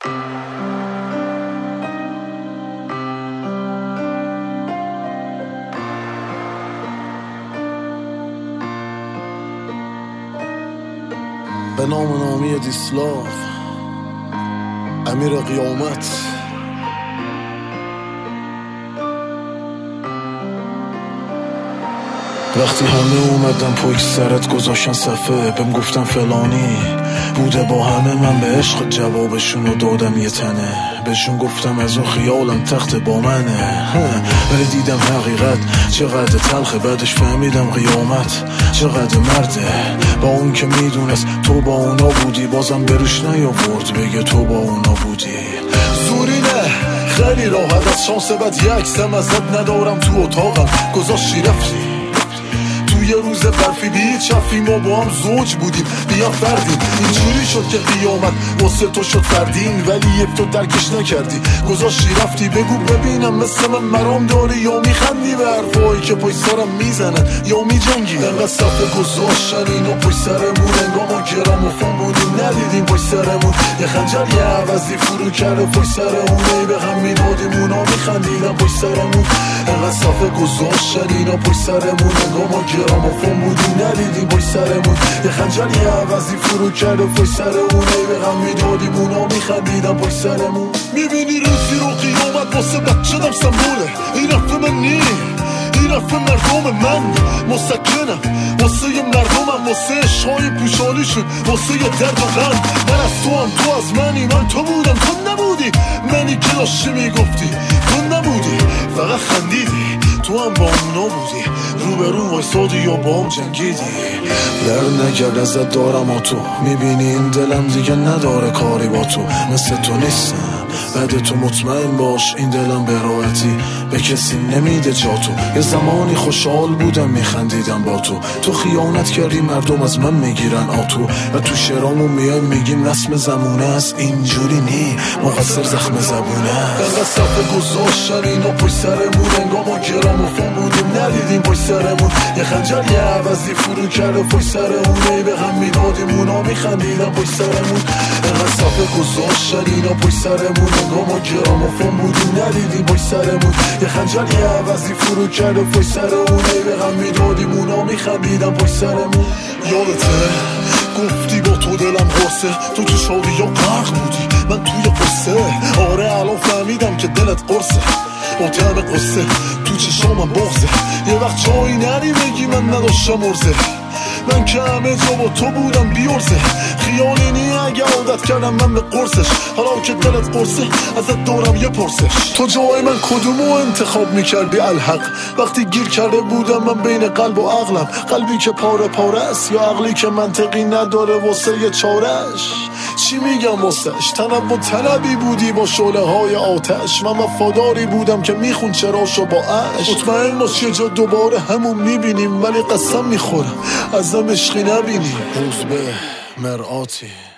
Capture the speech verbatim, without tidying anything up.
به نام نامی دیسلاف امیر قیامت. وقتی همه اومدن پشت سرت گذاشتن صفحه، بهم گفتن فلانی بوده با همه، من به عشق جوابشون رو دادم یه تنه. بهشون گفتم از اون خیالم تخت با منه، ولی دیدم حقیقت چقدر تلخه. بعدش فهمیدم قیامت چقدر مرده. با اون که میدونست تو با اونا بودی، بازم بروش نیاورد بگه تو با اونا بودی. زوری نه خیلی راحت، از شانس بد یک سم ازت ندارم تو اتاقم گذاشتی رفتی. یه روز برفی بی چفی ما با هم زوج بودیم، بیا فردیم. اینجوری شد که قیامت واسه تو شد فردین، ولی یک تو درکش نکردی گذاشتی رفتی. بگو ببینم مثل من مرام داری یا میخندی به حرفایی که پای سرم میزنن یا میجنگی؟ انقدر صفحه گذاشتن اینا پای سرمون، انگار ما گراموفون بودیم ندیدیم پای سرمون. یه خنجر یه عوضی فرو کرده پای سرمون، ای به هم میدادیم اونا میخندیدن پای سرمون. انقدر صفحه گذاشتن اینا پای سرمون، انگار ما گراموفون بودیم ندیدیم پای سرمون. یه خنجر یه عوضی فرو کرده پای سرمون، ای به هم میدادیم اونا میخندیدن پای سرمون. میبینی روزی رو قیامت واسه بچه‌دم سمبوله، این رفت من نی این رفت مردم من مسکنم، واسه یه مردمم، واسه عشقای پوشالیشون، واسه یه درد و غم. من از تو هم تو از منی، من تو بودم تو نبودی، منی که داشتی میگفتی تو نبودی، فقط خندیدی. تو هم با اونا بودی، رو به رو وایسادی یا با هم جنگیدی. در نکرد ازت دارم، تو میبینی این دلم دیگه نداره کاری با تو، مثل تو نیستم. بعد تو مطمئن باش این دلم به راحتی به کسی نمیده جا تو. یه زمانی خوشحال بودم میخندیدم با تو، تو خیانت کردی مردم از من میگیرن آتو. و تو شعرامون میایم میگیم رسم زمونه است، اینجوری نی مقصر زخم زبونه. انقدر صفحه گذاشتن اینا پای سرمون، انگار ما گراموفون بودیم ندیدیم پای سرمون. یه خنجر یه عوضی فرو کرده پای سرمون، ای به هم میدادیم اونا میخندیدن پای سرمون. انقدر صفحه گذاشتن اینا پای سرمون، انگار ما گراموفون بودیم ندیدیم پای سرمون. یه خنجر یه عوضی فرو کرده پای سرمون، ای به هم میدادیم اونا میخندیدن پای سرمون. یادته گفتی با تو دلم قرصه، تو تو شادی یا غرق بودی، من توی قصه. آره الان فهمیدم که دلت قرصه، با طعم قصه تو چشامم بغزه. یه وقت جایی نری بگی من نداشتم ارزه، من که همه جا با تو بودم بیارزه. خیالی نی اگه عادت کردم من به قرصش، حالا که دلت قرصه ازت دارم یه پرسش. تو جای من کدومو انتخاب میکردی الحق؟ وقتی گیر کرده بودم من بین قلب و عقلم، قلبی که پاره پاره است یا عقلی که منطقی نداره واسه یه چارش. چی میگم واسش؟ تنم و طلبی بودی با شعله های آتش، من وفاداری بودم که میخون چراشو با عشق. مطمئن باش یه جا دوباره همون میبینیم، ولی قسم میخورم ازم عشقی نبینی. روز به مرآتی